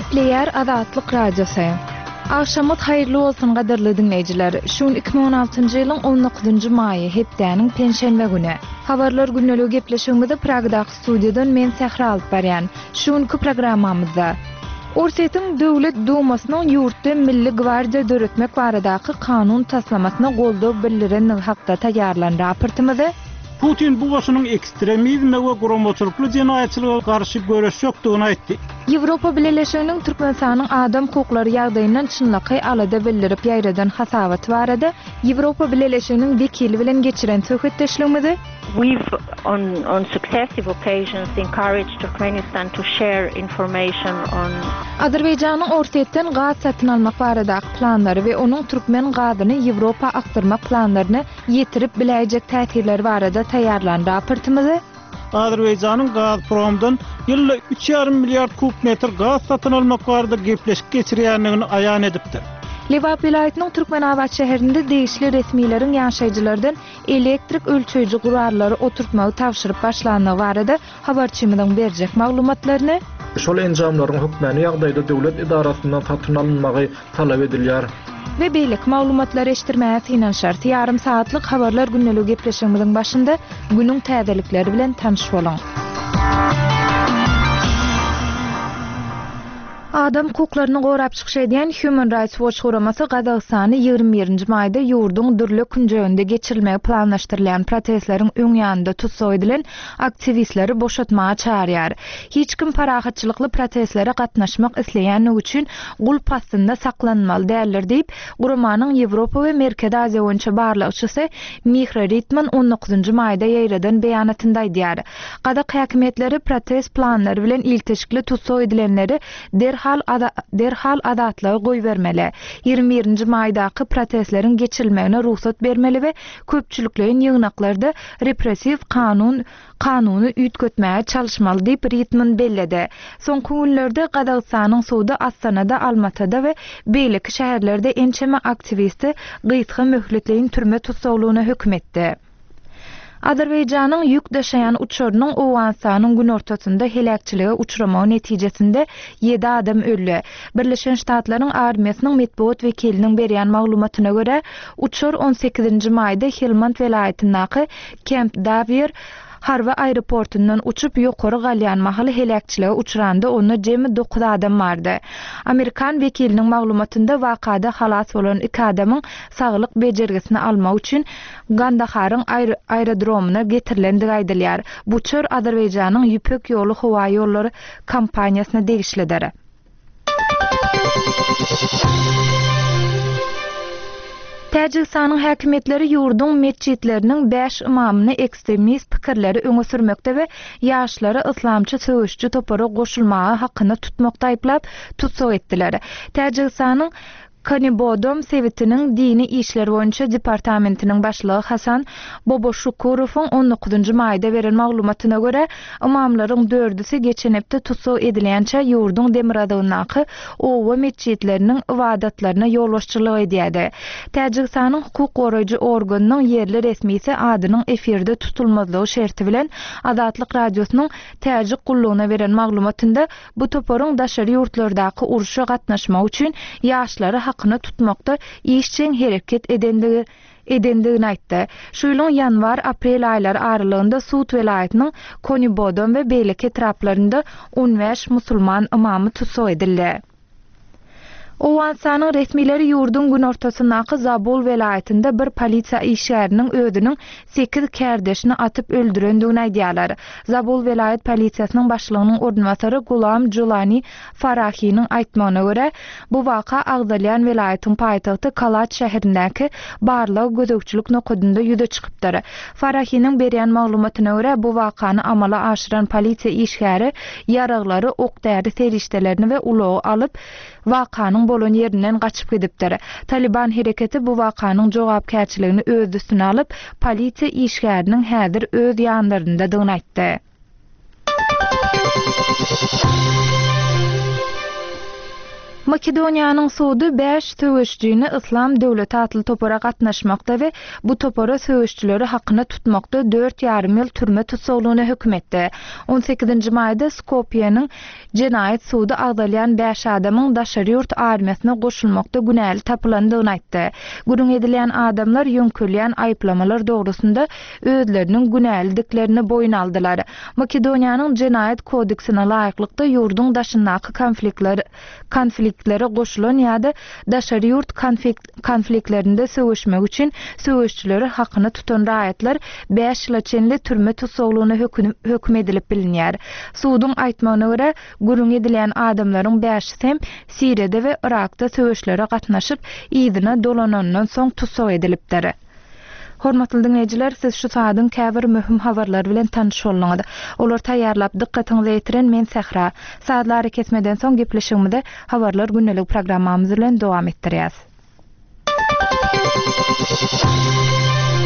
Gepleyer Azatlyk Radiosu. Akşamyt hayrly bolsun gaderli dinleyijiler. Şuň 2016-njy ýylyň 19-njy maýy hepdäniň penşenbe güni. Habarlar günnälik gepleşigimizde Pragdaky studiýadan men Sähra alyp barýan. Şuňky programmamyzda Orsetň Döwlet Dumasynyň ýurtda Milli Gwardiýa döretmek baradaky kanun taslamasyna goldaw bildiren hakda taýýarlan raportymyzy Putin bu başının ekstremizme ve guramaçılıklı cinayetçiliğe karşı görüş yoktuğunu aytdı. Ýewropa Birleşiginiň Türkmenistanyň adam hukuklary ýagdaýyndan çynlyky alada bildirip ýaýradan hasabat barada Ýewropa Birleşiginiň wekili bilen geçiren söhbetdeşligimizi We've on successive occasions encouraged Turkmenistan to share information on Azerbaýjanyň Orsetden gaz satyn almak baradaky planlary we onuň türkmen gazyny Ýewropa aktyrmak planlaryny ýetirip biläjek täsirleri barada taýýarlan raportymyzy Azerbaýjanyň Gazpromdan ýylda 3,5 milliard kubmetr gaz satyn almak barada gepleşik geçirýändigini aýan edipdir. Lewap vilayatynyň Türkmenabad şäherinde degişli resmiýlerin ýaşaýjylardan elektrik ölçeýiji gurarlary oturtmagy tapşyryp başlandygy barada habarçymyň berjek maglumatlaryny şol enjamlaryň hökmeni ýagdaýda döwlet idarasyndan satyn alınmagy talap edilýär. Ve beýlik maglumatlary eşitdirmäge finanşart ýarym saatlyk habarlar günnälik gepleşigimiziň başynda günüň täzelikleri bilen tanyş bolaň. Adam hukuklaryny gorap çykşaýan Human Rights Watch guramasy Gazagystany 21-nji maýda ýurduň dürli künjeýinde geçirilmegi planlaşdyrylan protestleriň öň ýanynda tutsak edilen aktivistleri boşatmaga çağırýar. Hiç kim parahatçylykly protestlere gatnaşmak isleýän üçin gulp astynda saklanmaly däldir diýip guramanyň Ýewropa we Merkezi Aziýa boýunça barlygçysy Mihra Ritman 19-njy maýda ýaýradan beýanatynda aýdýar. Gazak häkimetleri protest planlary bilen ilteşikli tutsak edilenleri derhal adatlygy goý bermeli. 21-nji maýdaky protestleriň geçirilmegine ruhsat bermeli we köpçüliklerin ýygnaklarda repressiw kanuny üýtgetmäge çalışmaly diýip Ritman belledi. Soňky günlerde Gazagystanyň suwdy Astanada, Almatada we beýleki şäherlerde ençeme aktivisti gysga möhletleýin türme tutsaglygyna hökm etdi. Azerbaýjanyň ýük daşaýan uçurynyň Owensanyň gün ortasynda helakçylyga uçuramagy netijesinde 7 adam öldü. Birleşen Ştatlaryň armiýasynyň medeniýet wekiliniň berýän maglumatyna görä, uçur 18-nji maýda Helmand welaýatynyň Camp David Harva aeroportundan uçup ýokary galýan mahaly helakçylyga uçuranda onu jemi 9 adam bardy. Amerikan wekiliniň maglumatynda wakada halas bolan 2 adamyň saglyk bejergisini almak üçin Gandaharyň aerodromuna getirilendigi aýdylýar. Bu çör Azerbaýjanyň Ýüpek ýoly howa ýollary kampaniýasyna degişlidir. Täjikistanyň häkimetleri ýurduň meçitleriniň 5 imamyny ekstremist pikirleri öňe sürmekde we ýaşlary islamçy söwüşçi topara goşulmagy hakyny tutmakda aýplap tutsak etdiler. Täjikistanyň Kanibodom Sewitiniň dini işler boýunça departamentiniň başlygy Hasan Boboşukurowyň 19-njy maýda beren maglumatyna görä, imamlaryň 4-si geçen hepde tutsak edilýänçe ýurduň Demiradowynaky owa meçitleriniň ibadatlaryna ýolbaşçylyk edýärdi. Täjikistanyň hukuk goraýjy organynyň ýerli resmiýeti adynyň efirde tutulmazlygy şerti bilen Azatlyk radiosynyň täjik gullugyna beren maglumatynda bu toparyň daşary ýurtlardaky uruşa gatnaşmak üçin ýaşlary hakyny tutmakda işçiň hereket edendigini aýtdy. Şu ýylyň ýanwar-aprel aýlary aralygynda Suud welaýatynyň Konibodom we beýleki etraplarynda 15 musulman imamy tutsak edildi. Owensanyň resmiýetleri ýurduň gün ortasyndaky Zabul welaýatynda bir polisiýa işgäriniň ödüniň 8 kärdeşini atyp öldürendigini aýdýarlar. Zabul welaýat polisiýasynyň başlygynyň ornwasary Gulam Julani Farahiyniň aýtmagyna görä, bu waka Agdalyan welaýatynyň paýtagty Kalat şäherindäki barlyk gözegçilik nokadynda ýüze çykypdyr. Farahiyniň berýän maglumatyna görä, bu wakany amala aşyran polisiýa işgäri ýaraglary ok-däri serişdelerini we ulagy alyp wakanyň bolan ýerinden gaçyp gidipdir. Taliban hereketi bu wakanyň jogapkärçiligini öz üstüne alyp, polisiýa işgäriniň häzir öz ýanlarynda dygyny aýtdy. Makedoniýanyň suwdy 5 söwüşçüni Islam döwleti atly topara gatnaşmakda we bu topara söwüşçüleri hakyna tutmakda 4,5 ýyl türme tutsaglygyna hökm etdi. 18-nji maýda Skopje'niň jenaýat suwdy agdalýan 5 adamyň daşary ýurt armiýasyna goşulmakda günäli tapylandygyny aýtdy. Gurun edilen adamlar ýönkülýän aýplamalar dogrusunda özleriniň günäliliklerini boyun aldylar. Makedoniýanyň jenaýat kodeksine laýyklykda ýurduň daşyndaky konfliktlere goşulan ýa-da daşary ýurt konfliktlerinde söwüşmek üçin söwüşçüleri hakyny tutan raýatlar 5 ýyla çenli türme tutsaglygyna hökm edilip bilinýär. Suwdyň aýtmagyna görä, gurun edilen adamlaryň 5-si hem Siriýada we Irakda söwüşlere gatnaşyp ýygyna dolanandan soň tutsag edilipdir. Hormatly dinleyijiler, siz şu saatın käbir möhüm habarlar bilen tanış bolňyz. Olar taýýarlap dikkatiňizi ýetiren men Sehra. Saatlary kesmeden soň gepleşigimizde habarlar günnelik programmamyz bilen dowam etdirýäs.